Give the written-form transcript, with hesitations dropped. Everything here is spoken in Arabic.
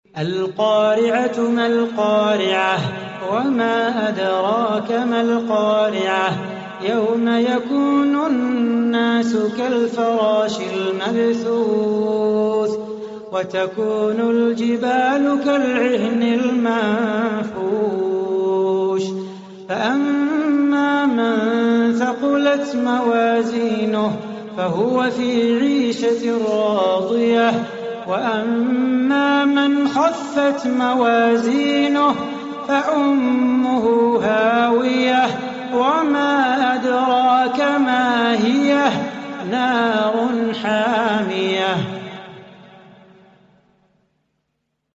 القارعة ما القارعة وما أدراك ما القارعة يوم يكون الناس كالفراش المبثوث وتكون الجبال كالعهن المنفوش فأما من ثقلت موازينه فهو في عيشة راضية وأما من خفت موازينه فأمه